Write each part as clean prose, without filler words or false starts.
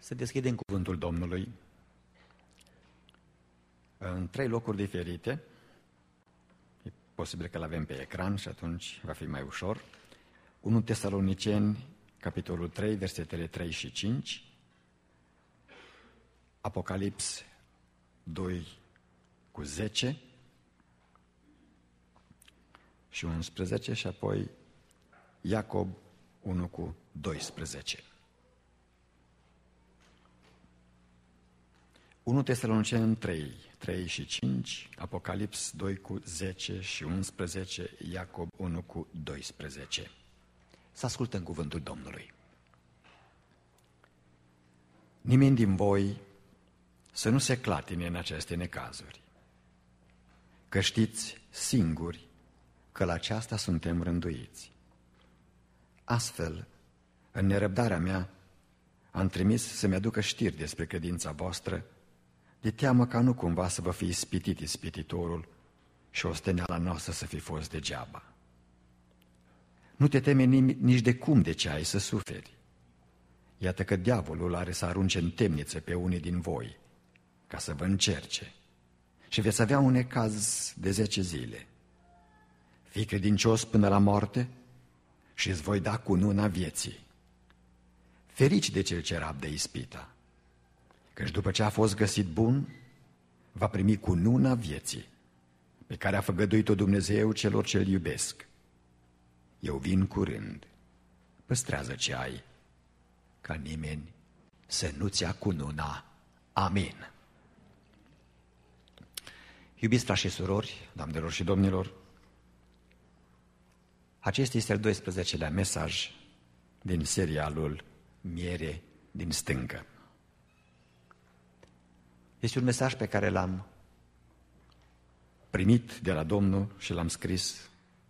Să deschidem cuvântul Domnului în 3 locuri diferite. E posibil că l-avem pe ecran și atunci va fi mai ușor. 1 Tesaloniceni, capitolul 3, versetele 3 și 5. Apocalips 2 cu 10 și 11 și apoi Iacob 1 cu 12. 1 Tesaloniceni 3 și 5, Apocalips 2 cu 10 și 11, Iacob 1 cu 12. Să ascultăm cuvântul Domnului. Nimeni din voi să nu se clatine în aceste necazuri, că știți singuri că la aceasta suntem rânduiți. Astfel, în nerăbdarea mea, am trimis să-mi aducă știri despre credința voastră, de teamă ca nu cumva să vă fi ispitit ispititorul și osteneala noastră să fi fost degeaba. Nu te teme nici de cum de ce ai să suferi. Iată că diavolul are să arunce în temniță pe unii din voi, ca să vă încerce, și veți avea un necaz de 10 zile. Fii credincios până la moarte și îți voi da cununa vieții. Ferici de cel ce rabdă ispita, căci după ce a fost găsit bun, va primi cununa vieții, pe care a făgăduit-o Dumnezeu celor ce-L iubesc. Eu vin curând, păstrează ce ai, ca nimeni să nu-ți ia cununa. Amin. Iubiți frați și surori, doamnelor și domnilor, acesta este al 12-lea mesaj din serialul Miere din stâncă. Este un mesaj pe care l-am primit de la Domnul și l-am scris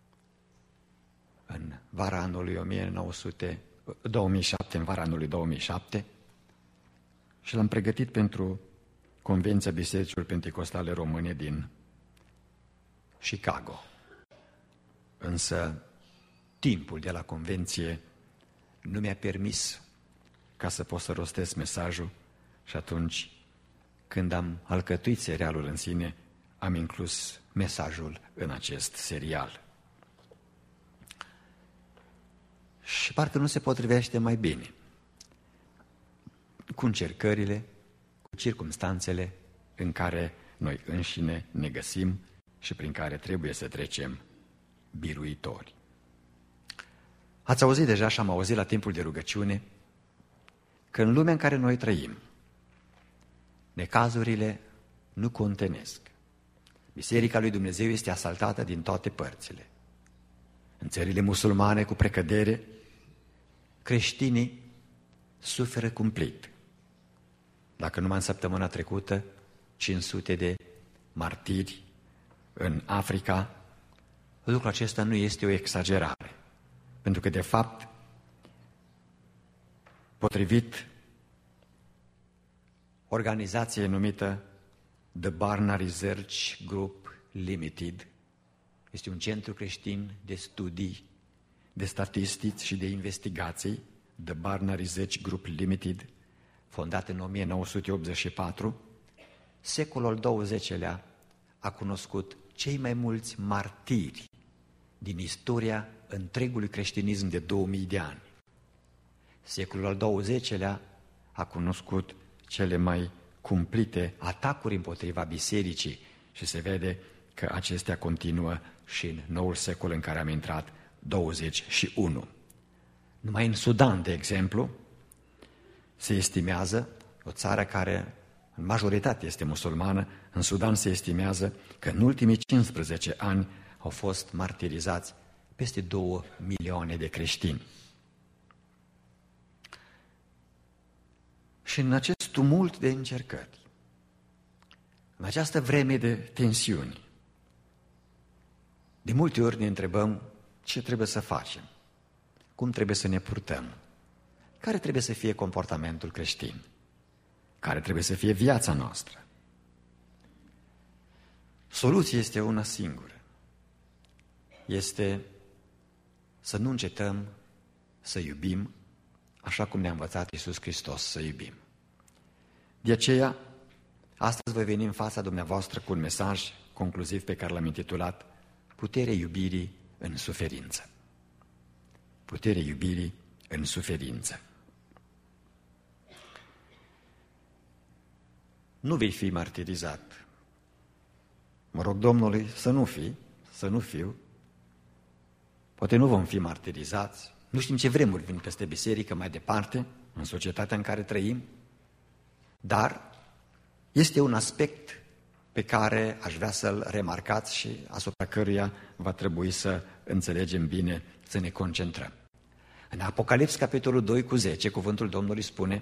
în vara anului 2007, în vara anului 2007, și l-am pregătit pentru Convenția Bisericilor Pentecostale Române din Chicago. Însă timpul de la convenție nu mi-a permis ca să pot să rostesc mesajul și atunci, când am alcătuit serialul în sine, am inclus mesajul în acest serial. Și parcă nu se potrivește mai bine cu încercările, cu circumstanțele în care noi înșine ne găsim și prin care trebuie să trecem biruitori. Ați auzit deja și am auzit la timpul de rugăciune că în lumea în care noi trăim, necazurile nu contenesc. Biserica lui Dumnezeu este asaltată din toate părțile. În țările musulmane, cu precădere, creștinii suferă cumplit. Dacă numai în săptămâna trecută, 500 de martiri în Africa, lucrul acesta nu este o exagerare. Pentru că, de fapt, potrivit organizației numită The Barna Research Group Limited, este un centru creștin de studii, de statistici și de investigații, The Barna Research Group Limited, fondat în 1984, secolul al XX-lea a cunoscut cei mai mulți martiri din istoria întregului creștinism de 2000 de ani. Secolul al XX-lea a cunoscut cele mai cumplite atacuri împotriva bisericii și se vede că acestea continuă și în noul secol în care am intrat, 21. Numai în Sudan, de exemplu, se estimează, o țară care în majoritate este musulmană, în Sudan se estimează că în ultimii 15 ani au fost martirizați peste 2 milioane de creștini. Și în acest tumult de încercări, în această vreme de tensiuni, de multe ori ne întrebăm ce trebuie să facem, cum trebuie să ne purtăm, care trebuie să fie comportamentul creștin, care trebuie să fie viața noastră. Soluția este una singură. Este să nu încetăm să iubim așa cum ne-a învățat Iisus Hristos să iubim. De aceea, astăzi voi veni în fața dumneavoastră cu un mesaj concluziv pe care l-am intitulat Puterea iubirii în suferință. Puterea iubirii în suferință. Nu vei fi martirizat. Mă rog Domnului să nu fiu. Poate nu vom fi martirizați. Nu știm ce vremuri vin peste biserică mai departe, în societatea în care trăim, dar este un aspect pe care aș vrea să-l remarcați și asupra căruia va trebui să înțelegem bine, să ne concentrăm. În Apocalips, capitolul 2:10, cuvântul Domnului spune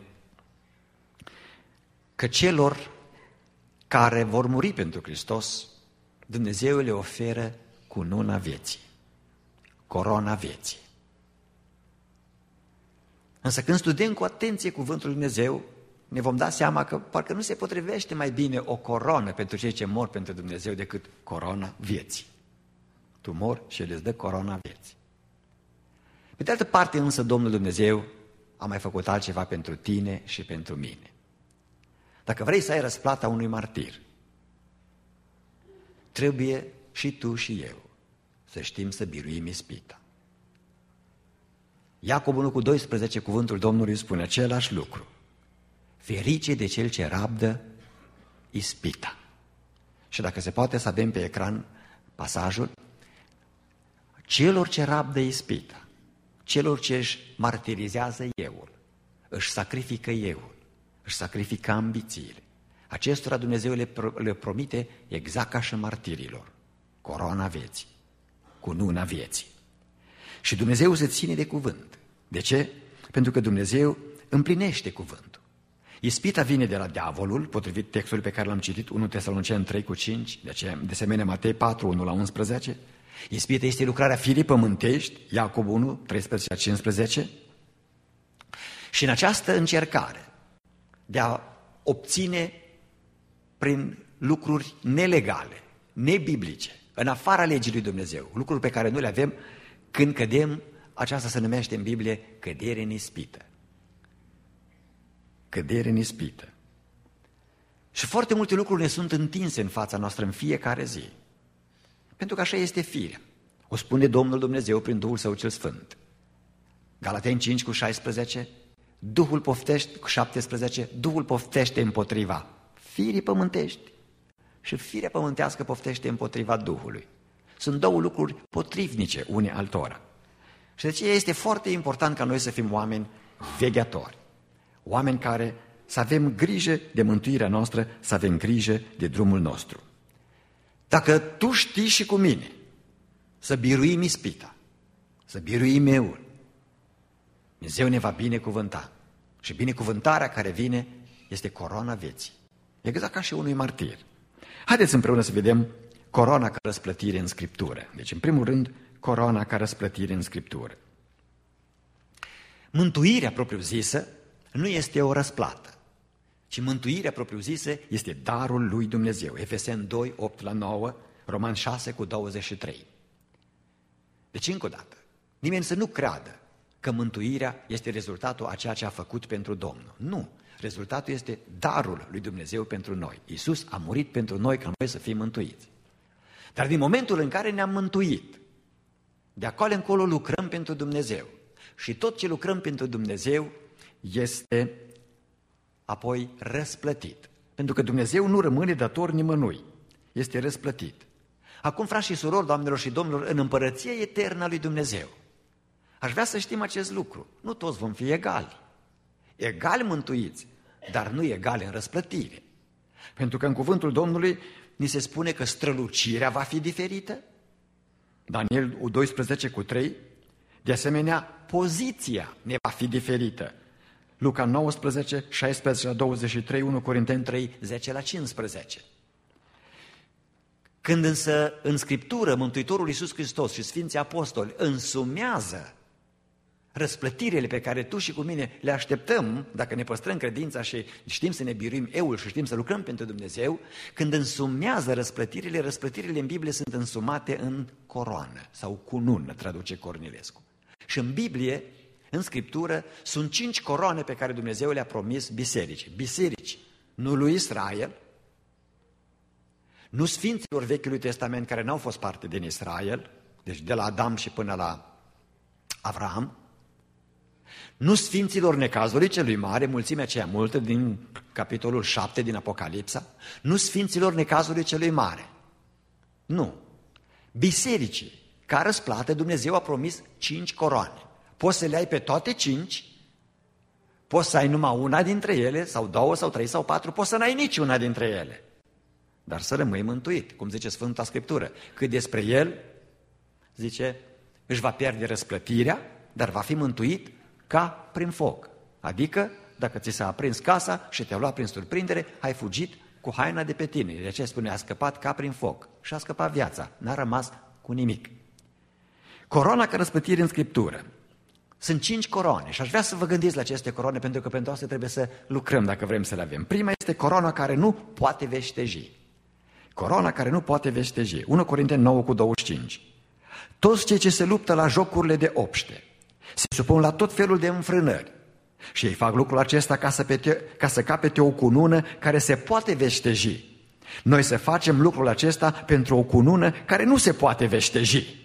că celor care vor muri pentru Hristos, Dumnezeu le oferă cununa vieții, corona vieții. Însă când studiem cu atenție cuvântul lui Dumnezeu, ne vom da seama că parcă nu se potrivește mai bine o coroană pentru cei ce mor pentru Dumnezeu decât corona vieții. Tu mori și El îți dă corona vieții. Pe de altă parte însă Domnul Dumnezeu a mai făcut altceva pentru tine și pentru mine. Dacă vrei să ai răsplata unui martir, trebuie și tu și eu să știm să biruim ispita. Iacov 1:12, cuvântul Domnului spune același lucru. Ferice de cel ce rabdă ispita. Și dacă se poate să avem pe ecran pasajul, celor ce rabdă ispita, celor ce își martirizează euul, își sacrifică euul, își sacrifică ambițiile, acestora Dumnezeu le promite exact ca și martirilor, coroana vieții, cununa vieții. Și Dumnezeu se ține de cuvânt. De ce? Pentru că Dumnezeu împlinește cuvântul. Ispita vine de la diavolul, potrivit textului pe care l-am citit, 1 Tesaloniceni 3:5, de asemenea Matei 4:1-11. Ispita este lucrarea firii pământești, Iacov 1:13-15. Și în această încercare de a obține prin lucruri nelegale, nebiblice, în afara legii lui Dumnezeu, lucruri pe care nu le avem, când cădem, aceasta se numește în Biblie cădere în ispită. Cădere în ispită. Și foarte multe lucruri ne sunt întinse în fața noastră în fiecare zi. Pentru că așa este firea. O spune Domnul Dumnezeu prin Duhul Său cel Sfânt. Galateni 5:16, Duhul poftește, 17, Duhul poftește împotriva firii pământești și firea pământească poftește împotriva Duhului. Sunt două lucruri potrivnice une altora. Și de aceea este foarte important ca noi să fim oameni vegheatori. Oameni care să avem grijă de mântuirea noastră, să avem grijă de drumul nostru. Dacă tu știi și cu mine să biruim ispita, să biruim eul, Dumnezeu ne va binecuvânta. Și binecuvântarea care vine este coroana vieții. Exact ca și unui martir. Haideți împreună să vedem coroana ca răsplătire în Scriptură. Deci, în primul rând, coroana ca răsplătire în Scriptură. Mântuirea propriu-zisă nu este o răsplată, ci mântuirea propriu-zisă este darul lui Dumnezeu. Efeseni 2:8-9, Romani 6:23. Deci, încă o dată, nimeni să nu creadă că mântuirea este rezultatul a ceea ce a făcut pentru Domnul. Nu, rezultatul este darul lui Dumnezeu pentru noi. Iisus a murit pentru noi ca noi să fim mântuiți. Dar din momentul în care ne-am mântuit, de acolo încolo lucrăm pentru Dumnezeu. Și tot ce lucrăm pentru Dumnezeu este apoi răsplătit. Pentru că Dumnezeu nu rămâne dator nimănui. Este răsplătit. Acum, frați și surori, doamnelor și domnilor, în împărăția eternă a lui Dumnezeu, aș vrea să știm acest lucru. Nu toți vom fi egali. Egali mântuiți, dar nu egali în răsplătire. Pentru că în cuvântul Domnului ni se spune că strălucirea va fi diferită. Daniel 12:3. De asemenea, poziția ne va fi diferită. Luca 19:16-23, 1 Corinteni 3:10-15. Când însă în Scriptură Mântuitorul Iisus Hristos și Sfinții Apostoli însumează răsplătirile pe care tu și cu mine le așteptăm, dacă ne păstrăm credința și știm să ne biruim eul și știm să lucrăm pentru Dumnezeu, când însumează răsplătirile în Biblie sunt însumate în coroană sau cunună, traduce Cornilescu. Și în Biblie, în Scriptură, sunt 5 coroane pe care Dumnezeu le-a promis bisericii. Bisericii nu lui Israel, nu sfinților Vechiului Testament care n-au fost parte din Israel, deci de la Adam și până la Avram, nu sfinților necazului celui mare, mulțimea aceea multă din capitolul 7 din Apocalipsa, nu sfinților necazului celui mare. Nu. Bisericii, ca răsplată, Dumnezeu a promis 5 coroane. Poți să le ai pe toate 5, poți să ai numai una dintre ele, sau 2, sau 3, sau 4, poți să n-ai niciuna dintre ele. Dar să rămâi mântuit, cum zice Sfânta Scriptură. Cât despre el, zice, își va pierde răsplătirea, dar va fi mântuit ca prin foc. Adică, dacă ți s-a aprins casa și te-a luat prin surprindere, ai fugit cu haina de pe tine. De aceea spune, a scăpat ca prin foc. Și a scăpat viața, n-a rămas cu nimic. Coroana ca răsplătire în Scriptură. Sunt 5 coroane și aș vrea să vă gândiți la aceste coroane, pentru că pentru asta trebuie să lucrăm dacă vrem să le avem. Prima este coroana care nu poate veșteji. Coroana care nu poate veșteji. 1 Corinteni 9:25. Toți cei ce se luptă la jocurile de obște se supun la tot felul de înfrânări și ei fac lucrul acesta ca să capete o cunună care se poate veșteji. Noi să facem lucrul acesta pentru o cunună care nu se poate veșteji.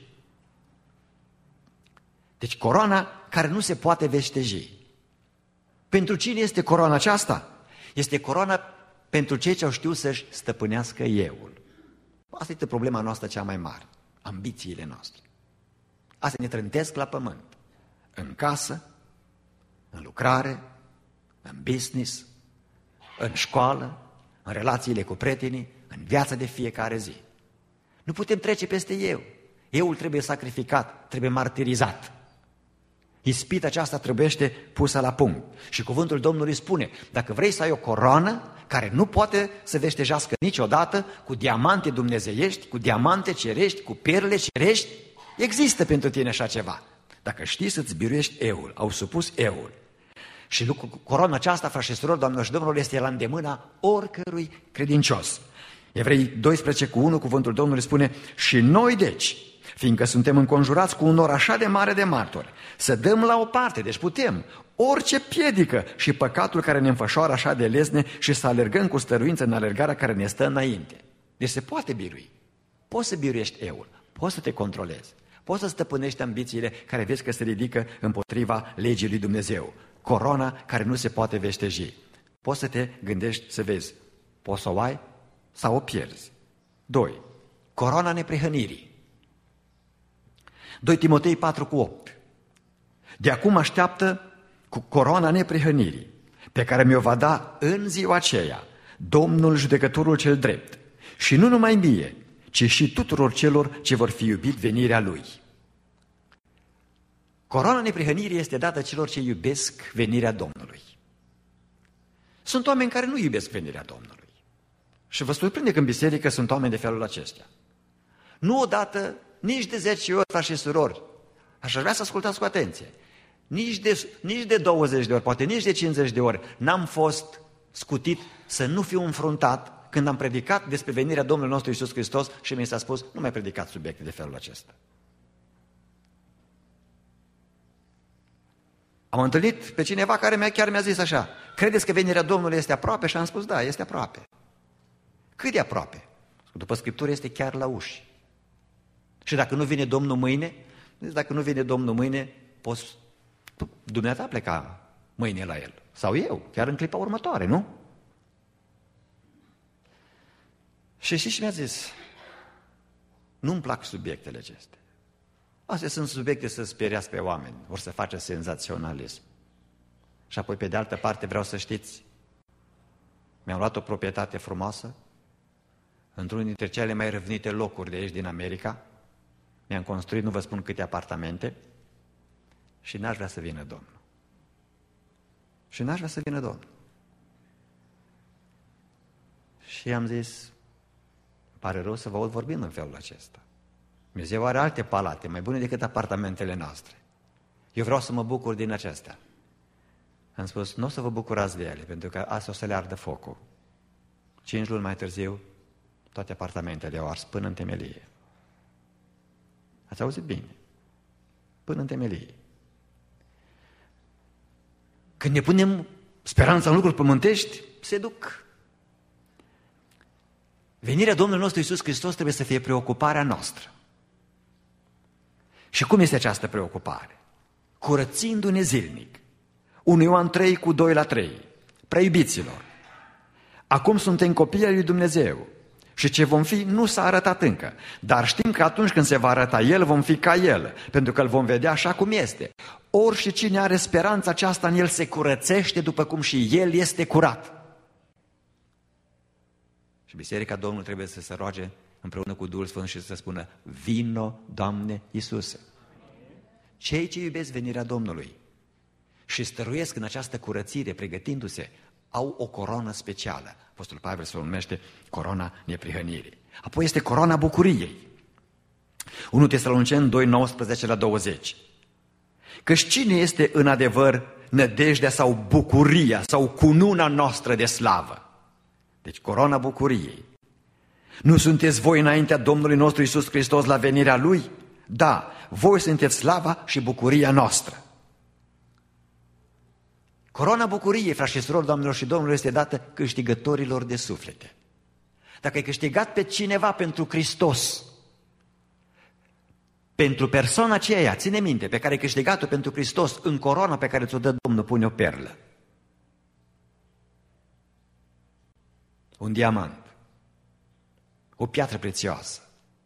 Deci coroana care nu se poate veșteji. Pentru cine este coroana aceasta? Este coroana pentru cei ce au știut să-și stăpânească euul. Asta este problema noastră cea mai mare, ambițiile noastre. Asta ne trântesc la pământ, în casă, în lucrare, în business, în școală, în relațiile cu prietenii, în viața de fiecare zi. Nu putem trece peste eu. Euul trebuie sacrificat, trebuie martirizat. Ispita aceasta trebuiește pusă la punct. Și cuvântul Domnului spune, dacă vrei să ai o coroană care nu poate să veștejească niciodată, cu diamante dumnezeiești, cu diamante cerești, cu perle cerești, există pentru tine așa ceva. Dacă știi să-ți biruiești euul, au supus euul. Și coroana aceasta, frați și surori, doamnelor și domnilor, este la îndemâna oricărui credincios. Evrei 12:1, cuvântul Domnului spune, și noi deci, fiindcă suntem înconjurați cu un nor așa de mare de martori, să dăm la o parte, deci putem, orice piedică și păcatul care ne înfășoară așa de lesne și să alergăm cu stăruință în alergarea care ne stă înainte. Deci se poate birui. Poți să biruiești euul, poți să te controlezi, poți să stăpânești ambițiile care vezi că se ridică împotriva legii lui Dumnezeu. Coroana care nu se poate veșteji. Poți să te gândești să vezi, poți să o ai sau o pierzi. 2. Coroana neprihănirii. 2 Timotei 4:8. De acum așteaptă cu coroana neprihănirii, pe care mi-o va da în ziua aceea Domnul judecătorul cel drept, și nu numai mie, ci și tuturor celor ce vor fi iubit venirea Lui. Coroana neprihănirii este dată celor ce iubesc venirea Domnului. Sunt oameni care nu iubesc venirea Domnului. Și vă surprinde că în biserică sunt oameni de felul acestea. Nu odată, nici de 10 ori, frați și surori, aș vrea să ascultați cu atenție, nici de 20 de ori, poate nici de 50 de ori, n-am fost scutit să nu fiu înfruntat când am predicat despre venirea Domnului nostru Iisus Hristos și mi s-a spus, nu mai predicați subiecte de felul acesta. Am întâlnit pe cineva care chiar mi-a zis așa, credeți că venirea Domnului este aproape? Și am spus, da, este aproape. Cât de aproape? După Scriptură este chiar la uși. Și dacă nu vine Domnul mâine, poți dumneata pleca mâine la El. Sau eu, chiar în clipa următoare, nu? Și mi-a zis, nu-mi plac subiectele acestea. Astea sunt subiecte să speriați pe oameni, vor să facă senzaționalism. Și apoi, pe de altă parte, vreau să știți, mi-am luat o proprietate frumoasă, într-unul dintre cele mai răvnite locuri de aici din America, mi-am construit, nu vă spun câte apartamente, și n-aș vrea să vină Domnul. Și am zis, îmi pare rău să vă aud vorbind în felul acesta. Dumnezeu are alte palate, mai bune decât apartamentele noastre. Eu vreau să mă bucur din acestea. Am spus, nu o să vă bucurați de ele, pentru că asta o să le ardă focul. 5 luni mai târziu, toate apartamentele au ars până în temelie. Ați auzit bine? Până în temelie. Când ne punem speranța în lucruri pământești, se duc Venirea Domnului nostru Iisus Hristos trebuie să fie preocuparea noastră. Și cum este această preocupare? Curățindu-ne zilnic. 1 Ioan 3:2-3. Prea iubiților, acum suntem copii ai lui Dumnezeu și ce vom fi nu s-a arătat încă, dar știm că atunci când se va arăta El, vom fi ca El, pentru că îl vom vedea așa cum este. Ori și cine are speranța aceasta în El se curățește după cum și El este curat. Și Biserica Domnului trebuie să se roage împreună cu Duhul Sfânt și să spună: vino, Doamne Iisuse. Cei ce iubesc venirea Domnului și stăruiesc în această curățire, pregătindu-se, au o coroană specială. Apostolul Pavel se numește corona neprihănirii. Apoi este corona bucuriei. 1 Tesaloniceni 2:19-20. Căci cine este în adevăr nădejdea sau bucuria sau cununa noastră de slavă? Deci corona bucuriei. Nu sunteți voi înaintea Domnului nostru Iisus Hristos la venirea Lui? Da, voi sunteți slava și bucuria noastră. Corona bucuriei, frați și surori, doamnelor și domnilor, este dată câștigătorilor de suflete. Dacă ai câștigat pe cineva pentru Hristos, pentru persoana aceea, ține minte, pe care ai câștigat-o pentru Hristos, în coroana pe care ți-o dă Domnul pune o perlă. Un diamant, o piatră prețioasă.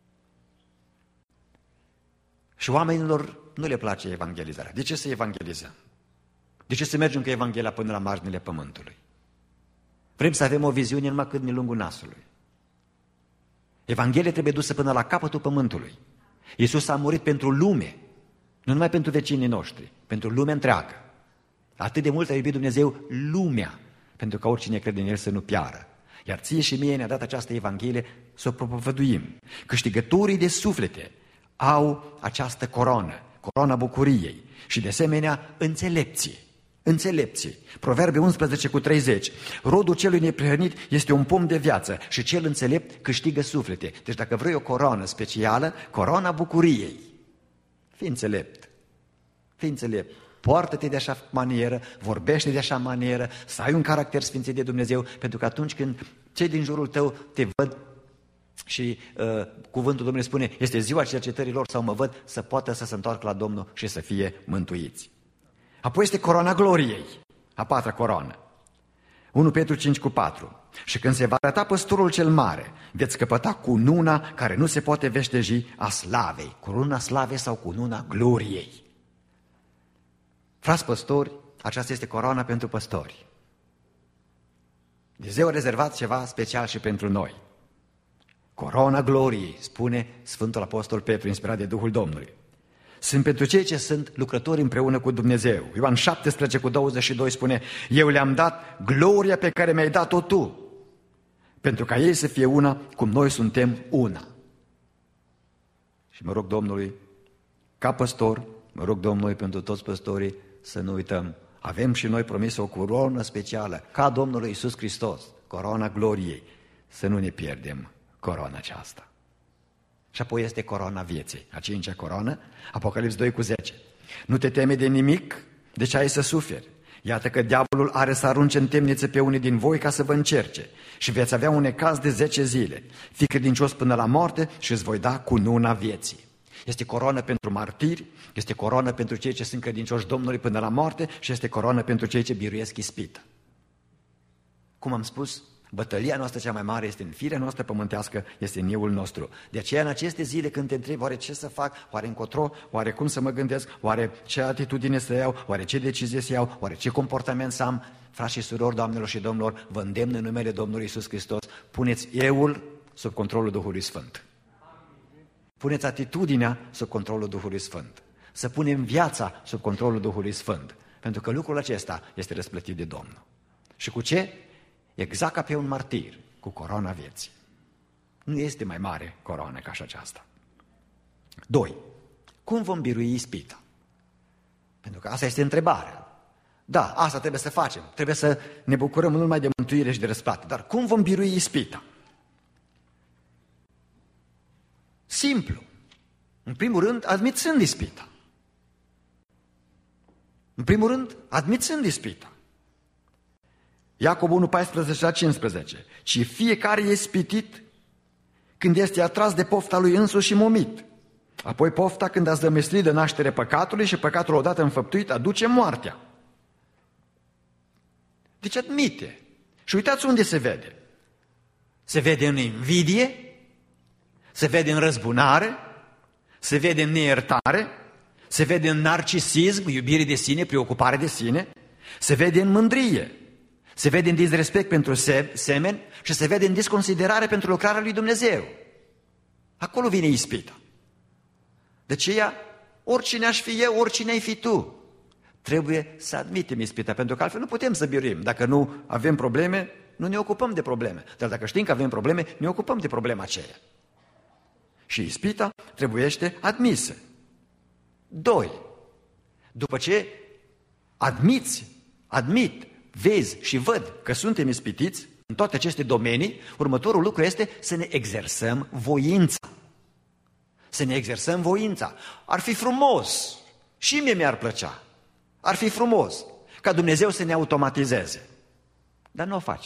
Și oamenilor nu le place evangelizarea. De ce să evangelizăm? De ce să mergem cu Evanghelia până la marginile pământului? Vrem să avem o viziune numai cât din lungul nasului. Evanghelia trebuie dusă până la capătul pământului. Iisus a murit pentru lume, nu numai pentru vecinii noștri, pentru lumea întreagă. Atât de mult a iubit Dumnezeu lumea, pentru ca oricine crede în El să nu piară. Iar ție și mie ne-a dat această Evanghelie să o propovăduim. Câștigătorii de suflete au această coroană, coroana bucuriei și de asemenea înțelepție. Înțelepție. Proverbe 11:30. Rodul celui neprihănit este un pom de viață și cel înțelept câștigă suflete. Deci dacă vrei o coroană specială, coroana bucuriei. Fii înțelept. Fii înțelept. Poartă-te de așa manieră, vorbește de așa manieră, să ai un caracter sfințit de Dumnezeu, pentru că atunci când cei din jurul tău te văd și cuvântul Domnului spune, este ziua cercetărilor sau mă văd, să poată să se întoarcă la Domnul și să fie mântuiți. Apoi este coroana gloriei, a patra coroană. 1 Petru 5:4. Și când se va arăta păstorul cel mare, veți căpăta cununa care nu se poate veșteji a slavei. Cununa slavei sau cununa gloriei. Frați păstori, aceasta este coroana pentru păstori. Dumnezeu a rezervat ceva special și pentru noi. Corona gloriei, spune Sfântul Apostol Petru, inspirat de Duhul Domnului. Sunt pentru cei ce sunt lucrători împreună cu Dumnezeu. Ioan 17:22 spune, eu le-am dat gloria pe care mi-ai dat-o tu, pentru ca ei să fie una cum noi suntem una. Și mă rog Domnului, ca păstor, mă rog Domnului pentru toți păstorii, să nu uităm, avem și noi promis o coroană specială, ca Domnul Iisus Hristos, coroana gloriei, să nu ne pierdem coroana aceasta. Și apoi este coroana vieții, a cincea coroană, Apocalips 2:10. Nu te teme de nimic, de ce ai să suferi? Iată că diavolul are să arunce în temniță pe unii din voi ca să vă încerce și veți avea un necaz de 10 zile. Fii credincios până la moarte și îți voi da cununa vieții. Este coroană pentru martiri, este coroană pentru cei ce sunt credincioși Domnului până la moarte și este coroană pentru cei ce biruiesc ispită. Cum am spus, bătălia noastră cea mai mare este în firea noastră pământească, este în euul nostru. De aceea în aceste zile când te întrebi, oare ce să fac, oare încotro, oare cum să mă gândesc, oare ce atitudine să iau, oare ce decizie să iau, oare ce comportament să am, frați și surori, doamnelor și domnilor, vă îndemn în numele Domnului Iisus Hristos, puneți euul sub controlul Duhului Sfânt. Puneți atitudinea sub controlul Duhului Sfânt. Să punem viața sub controlul Duhului Sfânt. Pentru că lucrul acesta este răsplătit de Domnul. Și cu ce? Exact ca pe un martir, cu coroana vieții. Nu este mai mare coroană ca și aceasta. 2. Cum vom birui ispita? Pentru că asta este întrebarea. Da, asta trebuie să facem. Trebuie să ne bucurăm nu numai de mântuire și de răsplată. Dar cum vom birui ispita? Simplu. În primul rând, admițând ispita. În primul rând, admițând ispita. Iacob 1:14-15. Ci fiecare e ispitit când este atras de pofta lui însuși și momit. Apoi pofta când a zămislit de naștere păcatului și păcatul odată înfăptuit aduce moartea. Deci admite. Și uitați unde se vede. Se vede în invidie, se vede în răzbunare, se vede în neiertare, se vede în narcisism, iubire de sine, preocupare de sine, se vede în mândrie, se vede în disrespect pentru semeni și se vede în disconsiderare pentru lucrarea lui Dumnezeu. Acolo vine ispita. De aceea, oricine aș fi eu, oricine ai fi tu, trebuie să admitem ispita, pentru că altfel nu putem să biruim. Dacă nu avem probleme, nu ne ocupăm de probleme. Dar dacă știm că avem probleme, ne ocupăm de problema aceea. Și ispita trebuiește admisă. 2. După ce admit, vezi și văd că suntem ispitiți în toate aceste domenii, următorul lucru este să ne exersăm voința. Să ne exersăm voința. Ar fi frumos, și mie mi-ar plăcea, ar fi frumos ca Dumnezeu să ne automatizeze. Dar nu o face.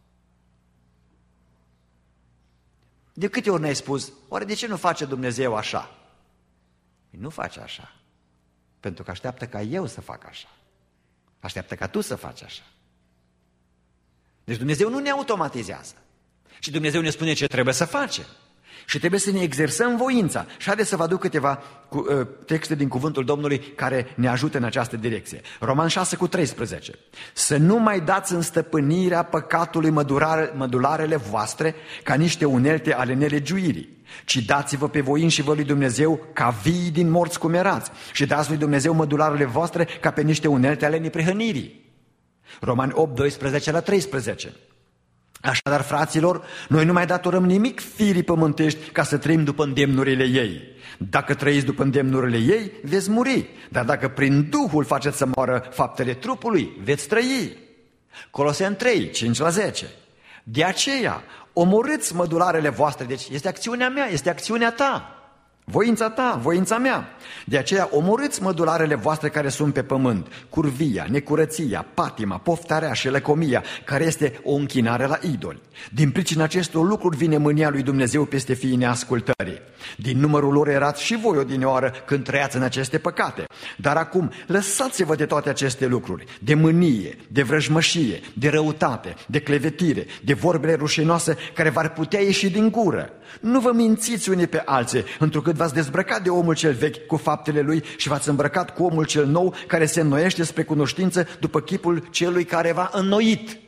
De câte ori ne-ai spus, oare de ce nu face Dumnezeu așa? Nu face așa, pentru că așteaptă ca eu să fac așa. Așteaptă ca tu să faci așa. Deci Dumnezeu nu ne automatizează. Și Dumnezeu ne spune ce trebuie să facem. Și trebuie să ne exersăm voința. Și haideți să vă aduc câteva texte din cuvântul Domnului care ne ajută în această direcție. Roman 6:13. Să nu mai dați în stăpânirea păcatului mădularele voastre ca niște unelte ale nelegiuirii, ci dați-vă pe voi înși vă lui Dumnezeu ca vii din morți cum erați și dați lui Dumnezeu mădularele voastre ca pe niște unelte ale neprihănirii. Romani 8:12-13. Așadar, fraților, noi nu mai datorăm nimic firii pământești ca să trăim după îndemnurile ei. Dacă trăiți după îndemnurile ei, veți muri, dar dacă prin Duhul faceți să moară faptele trupului, veți trăi. Coloseni 3:5-10. De aceea, omorâți mădularele voastre, deci este acțiunea mea, este acțiunea ta. Voința ta, voința mea. De aceea omorâți mădularele voastre care sunt pe pământ, curvia, necurăția, patima, poftarea și lăcomia, care este o închinare la idoli. Din pricina acestor lucruri vine mânia lui Dumnezeu peste fiii neascultării. Din numărul lor erați și voi odinioară când trăiați în aceste păcate. Dar acum lăsați-vă de toate aceste lucruri, de mânie, de vrăjmășie, de răutate, de clevetire, de vorbele rușinoase care v-ar putea ieși din gură. Nu vă mințiți unii pe alții, întrucât v-ați dezbrăcat de omul cel vechi cu faptele lui și v-ați îmbrăcat cu omul cel nou care se înnoiește spre cunoștință după chipul celui care v-a înnoit.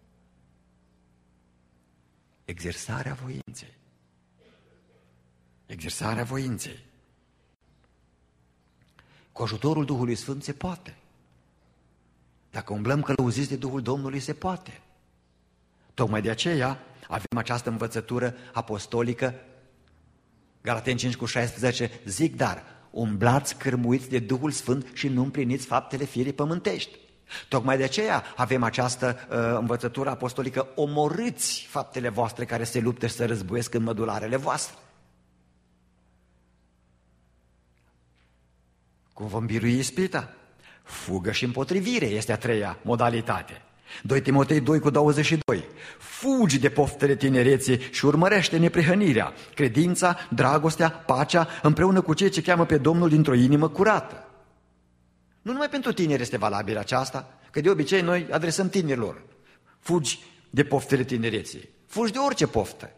Exersarea voinței. Exersarea voinței. Cu ajutorul Duhului Sfânt se poate. Dacă umblăm călăuziți de Duhul Domnului, se poate. Tocmai de aceea avem această învățătură apostolică, Galateni 5:16, zic dar, umblați cârmuiți de Duhul Sfânt și nu împliniți faptele firii pământești. Tocmai de aceea avem această învățătură apostolică, omorâți faptele voastre care se luptă și se războiesc în mădularele voastre. Cum vom birui ispita? Fugă și împotrivire este a treia modalitate. 2 Timotei 2:22. Fugi de poftele tinereții și urmărește neprihănirea, credința, dragostea, pacea, împreună cu cei ce cheamă pe Domnul dintr-o inimă curată. Nu numai pentru tineri este valabil aceasta, că de obicei noi adresăm tinerilor. Fugi de poftele tinereții. Fugi de orice poftă.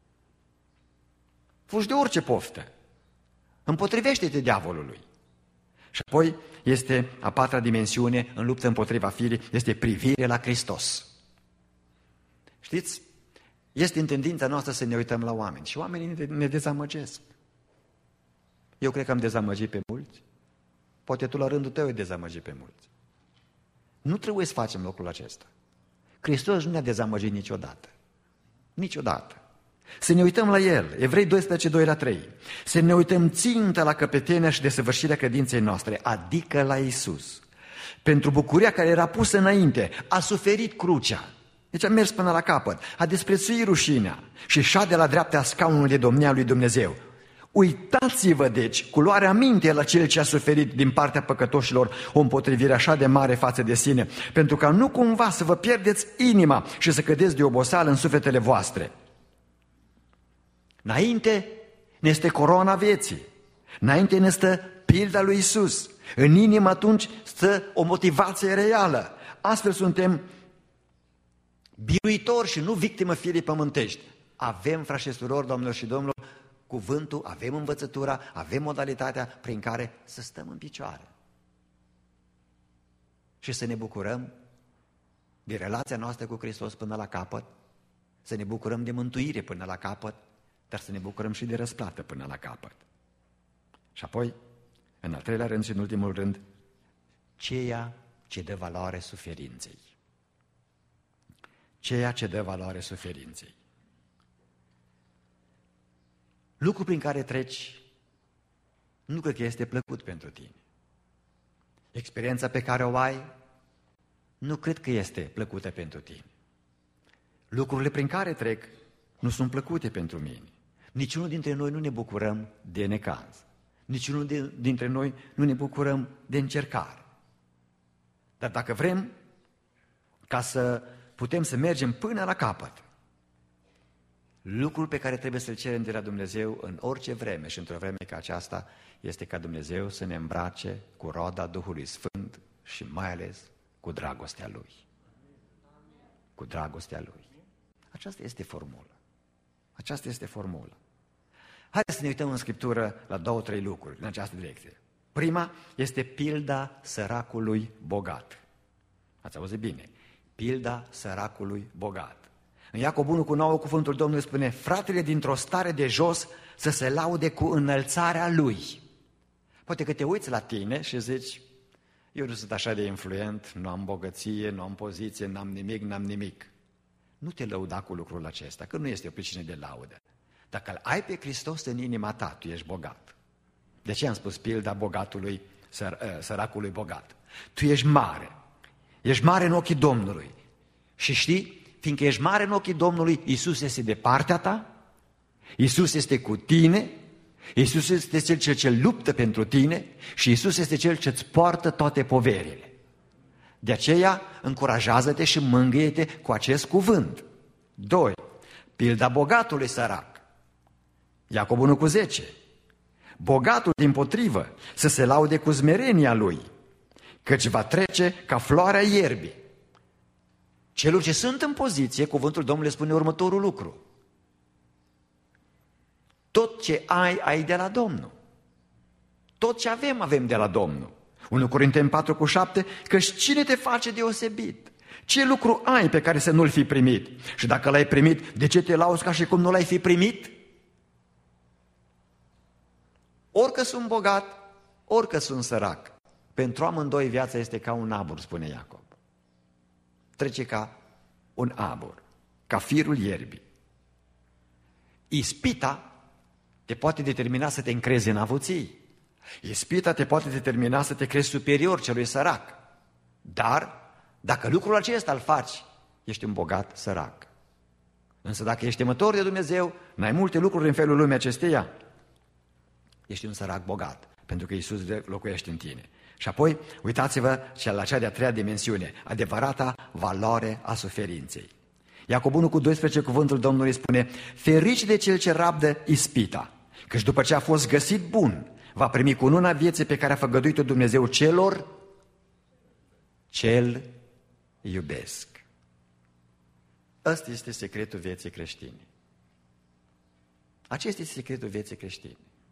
Fugi de orice poftă. Împotrivește-te diavolului. Și apoi este a patra dimensiune în luptă împotriva firii, este privire la Hristos. Știți, este în tendința noastră să ne uităm la oameni și oamenii ne dezamăgesc. Eu cred că am dezamăgit pe mulți, poate tu la rândul tău ai dezamăgit pe mulți. Nu trebuie să facem lucrul acesta. Hristos nu ne-a dezamăgit niciodată. Niciodată. Să ne uităm la El, Evrei 12:2-3. Să ne uităm țintă la căpetenia și desăvârșirea credinței noastre, adică la Iisus. Pentru bucuria care era pusă înainte, a suferit crucea. Deci a mers până la capăt, a desprețuit rușinea și șade la dreapta scaunului de domnia lui Dumnezeu. Uitați-vă deci cu luarea minte la cel ce a suferit din partea păcătoșilor o împotrivire așa de mare față de sine, pentru ca nu cumva să vă pierdeți inima și să cădeți de oboseală în sufletele voastre. Înainte ne este coroana vieții, înainte ne stă pilda lui Iisus, în inimă atunci stă o motivație reală. Astfel suntem biruitori și nu victimă firii pământești. Avem, frați și surori, doamnelor și domnilor, cuvântul, avem învățătura, avem modalitatea prin care să stăm în picioare și să ne bucurăm de relația noastră cu Hristos până la capăt, să ne bucurăm de mântuire până la capăt, dar să ne bucurăm și de răsplată până la capăt. Și apoi, în al treilea rând și în ultimul rând, ceea ce dă valoare suferinței. Ceea ce dă valoare suferinței. Lucru prin care treci, nu cred că este plăcut pentru tine. Experiența pe care o ai, nu cred că este plăcută pentru tine. Lucrurile prin care trec nu sunt plăcute pentru mine. Niciunul dintre noi nu ne bucurăm de necaz. Niciunul dintre noi nu ne bucurăm de încercare. Dar dacă vrem ca să putem să mergem până la capăt, lucrul pe care trebuie să-l cerem de la Dumnezeu în orice vreme și într-o vreme ca aceasta este ca Dumnezeu să ne îmbrace cu roada Duhului Sfânt și mai ales cu dragostea Lui. Cu dragostea Lui. Aceasta este formula. Aceasta este formula. Haideți să ne uităm în Scriptură la 2-3 lucruri în această direcție. Prima este pilda săracului bogat. Ați auzit bine? Pilda săracului bogat. În Iacob 1:9 cuvântul Domnului spune: fratele dintr-o stare de jos să se laude cu înălțarea lui. Poate că te uiți la tine și zici: eu nu sunt așa de influent, nu am bogăție, nu am poziție, n-am nimic. Nu te lăuda cu lucrul acesta, că nu este o pricină de laudă. Dacă îl ai pe Hristos în inima ta, tu ești bogat. De ce am spus pilda bogatului, săracului bogat? Tu ești mare. Ești mare în ochii Domnului. Și știi, fiindcă ești mare în ochii Domnului, Iisus este de partea ta, Iisus este cu tine, Iisus este Cel ce luptă pentru tine și Iisus este Cel ce îți poartă toate poverile. De aceea, încurajează-te și mângâie-te cu acest cuvânt. 2. Pilda bogatului sărac. Iacob 1:10. Bogatul, dimpotrivă, să se laude cu smerenia lui, căci va trece ca floarea ierbii. Celor ce sunt în poziție, cuvântul Domnului spune următorul lucru: tot ce ai de la Domnul. Tot ce avem de la Domnul. 1 Corinteni 4:7, căci cine te face deosebit? Ce lucru ai pe care să nu-l fi primit? Și dacă l-ai primit, de ce te lauzi ca și cum nu l-ai fi primit? Orică sunt bogat, orică sunt sărac, pentru amândoi viața este ca un abur, spune Iacob. Trece ca un abur, ca firul ierbii. Ispita te poate determina să te încrezi în avuții. Ispita te poate determina să te crezi superior celui sărac. Dar, dacă lucrul acesta îl faci, ești un bogat sărac. Însă dacă ești temător de Dumnezeu, n-ai multe lucruri în felul lumii acesteia, ești un sărac bogat, pentru că Iisus locuiește în tine. Și apoi, uitați-vă la cea de-a treia dimensiune, adevărata valoare a suferinței. Iacob 1:12, cuvântul Domnului spune: ferici de cel ce rabdă ispita, căci după ce a fost găsit bun, va primi cununa vieții pe care a făgăduit-o Dumnezeu celor ce-L iubesc. Ăsta este secretul vieții creștine. Acesta este secretul vieții creștine.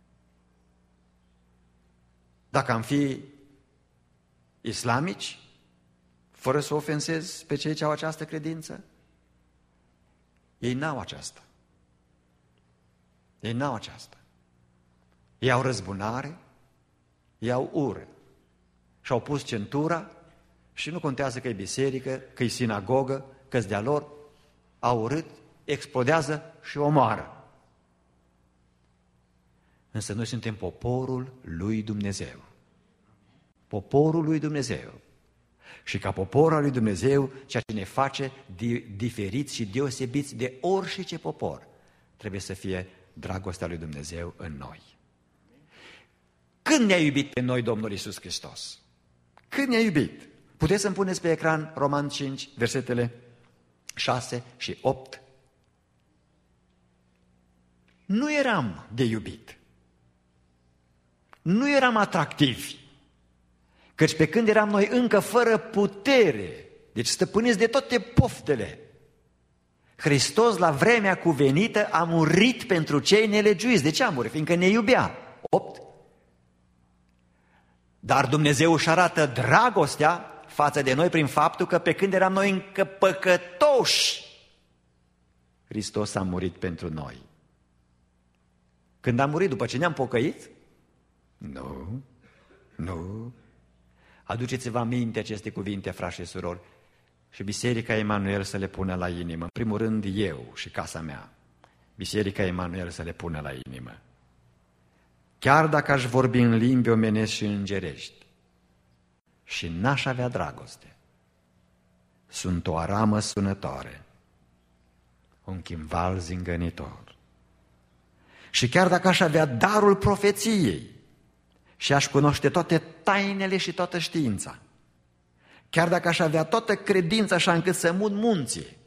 Dacă am fi islamici, fără să ofensez pe cei ce au această credință, ei n-au aceasta. Ei n-au aceasta. Ei au răzbunare, ei au ură. Și-au pus centura și nu contează că e biserică, că e sinagogă, că-s de-a lor, au urât, explodează și omoară. Însă noi suntem poporul lui Dumnezeu. Poporul lui Dumnezeu. Și ca popor al lui Dumnezeu, ceea ce ne face diferiți și deosebiți de orice popor, trebuie să fie dragostea lui Dumnezeu în noi. Când ne-a iubit pe noi Domnul Iisus Hristos? Când ne-a iubit? Puteți să-mi puneți pe ecran Roman 5, versetele 6 și 8? nu eram de iubit. Nu eram atractivi. Căci pe când eram noi încă fără putere, deci stăpâniți de toate poftele, Hristos la vremea cuvenită a murit pentru cei nelegiuiți. De ce a murit? Fiindcă ne iubea. 8. Dar Dumnezeu își arată dragostea față de noi prin faptul că pe când eram noi încă păcătoși, Hristos a murit pentru noi. Când a murit după ce ne-am pocăit? Nu. Aduceți-vă aminte aceste cuvinte, frați și surori, și Biserica Emanuel să le pună la inimă. În primul rând eu și casa mea. Biserica Emanuel să le pună la inimă. Chiar dacă aș vorbi în limbi omenești și îngerești și n-aș avea dragoste, sunt o aramă sunătoare, un chimval zingănitor. Și chiar dacă aș avea darul profeției și aș cunoaște toate tainele și toată știința, chiar dacă aș avea toată credința așa încât să mut munții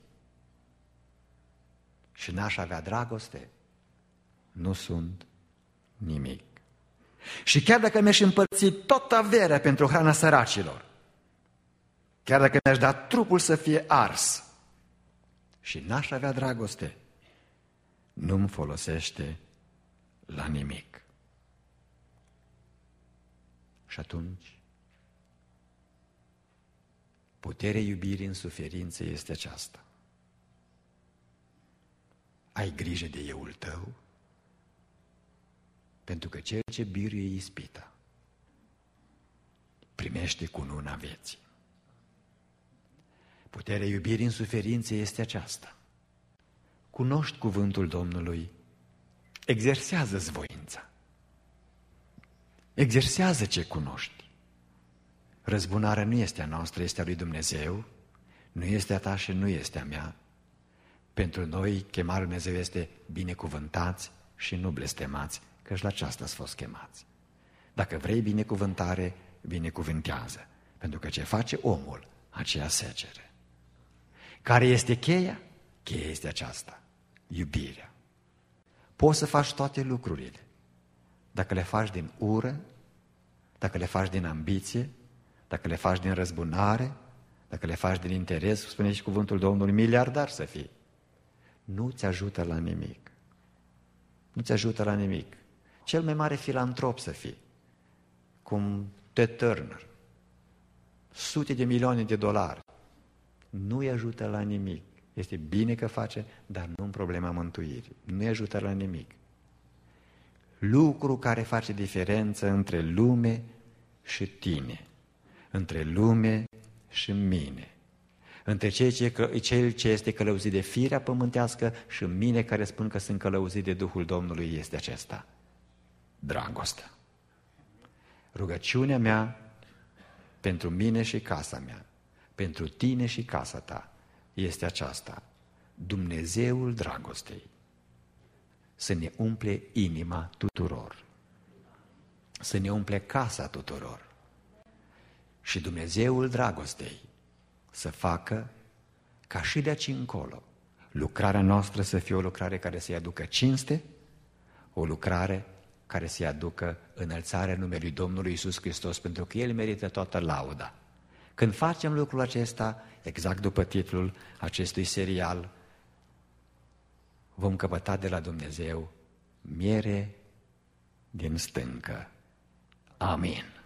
și n-aș avea dragoste, nu sunt nimic. Și chiar dacă mi-aș împărți toată averea pentru hrana săracilor, chiar dacă mi-aș da trupul să fie ars și n-aș avea dragoste, nu-mi folosește la nimic. Și atunci, puterea iubirii în suferință este aceasta. Ai grijă de euul tău, pentru că cel ce biruie ispita primește cununa vieții. Puterea iubirii în suferință este aceasta. Cunoști cuvântul Domnului, exersează-ți voința. Exersează ce cunoști. Răzbunarea nu este a noastră, este a lui Dumnezeu, nu este a ta și nu este a mea. Pentru noi, chemarea lui Dumnezeu este binecuvântați și nu blestemați, căci la aceasta ați fost chemați. Dacă vrei binecuvântare, binecuvântează, pentru că ce face omul, aceea secere. Care este cheia? Cheia este aceasta, iubirea. Poți să faci toate lucrurile. Dacă le faci din ură, dacă le faci din ambiție, dacă le faci din răzbunare, dacă le faci din interes, spune și cuvântul Domnului, miliardar să fii, nu ți ajută la nimic. Nu ți ajută la nimic. Cel mai mare filantrop să fii, cum Ted Turner, sute de milioane de dolari, nu-i ajută la nimic. Este bine că face, dar nu în problema mântuirii. Nu-i ajută la nimic. Lucru care face diferență între lume și tine, între lume și mine, între cel ce este călăuzit de firea pământească și mine care spun că sunt călăuzit de Duhul Domnului, este acesta: dragostea. Rugăciunea mea pentru mine și casa mea, pentru tine și casa ta, este aceasta: Dumnezeul dragostei să ne umple inima tuturor, să ne umple casa tuturor, și Dumnezeul dragostei să facă ca și de aici încolo lucrarea noastră să fie o lucrare care să-i aducă cinste, o lucrare care să-i aducă înălțarea numelui Domnului Iisus Hristos, pentru că El merită toată lauda. Când facem lucrul acesta, exact după titlul acestui serial, vom căpăta de la Dumnezeu miere din stâncă. Amin.